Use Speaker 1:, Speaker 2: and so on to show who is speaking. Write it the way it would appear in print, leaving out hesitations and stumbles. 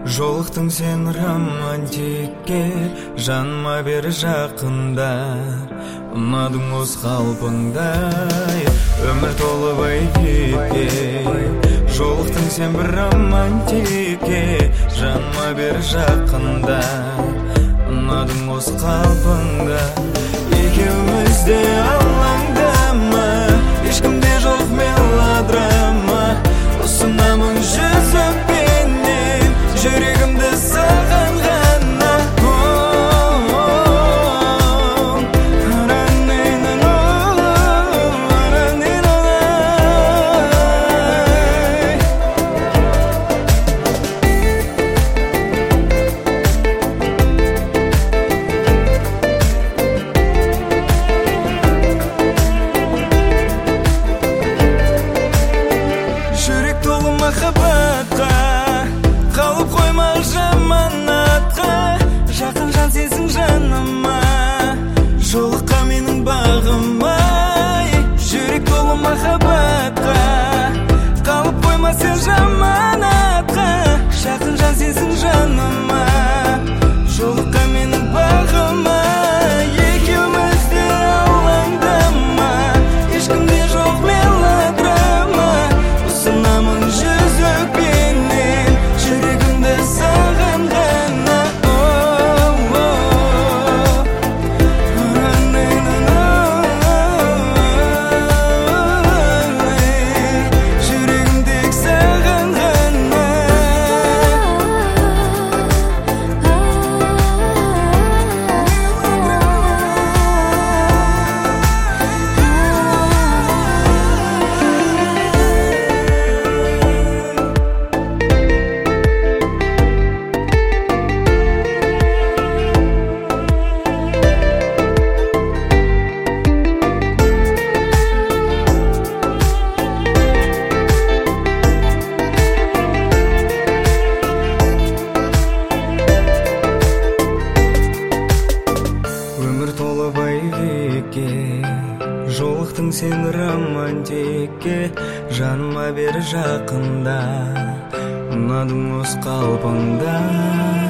Speaker 1: Жолықтың сен романтикке, жаныма бері жақында. Ұнадың осы қалпыңдай, өмір толы байкекке. Жолықтың сен бір романтикке, жаныма бері жақында. Ұнадың осы қалпыңда. Екеуміз де алаңдама, ешкімде жоқ мелодрама. Ұсынамын жүзікпенен жүрегімді саған ғана. Жүрек толы махаббатқа, қалып қойма жаманатқа. Жақын жан сенсің жаныма, жолыққа менің бағыма. Жүрек толы махаббатқа, қалып қойма сен жаманатқа. Жақын жан сенсің жаныма, жолыққа менің бағыма. Екеуміз де алаңдама, ешкімде жоқ мелодрама. Ұсынамын жүзікпенен жүрегімді саған ғана. Жүрегім тек саған ғана. Өмір толы байкекке, жолықтың сен романтикке. Жаныма бері жақында, ұнадың осы қалпыңда.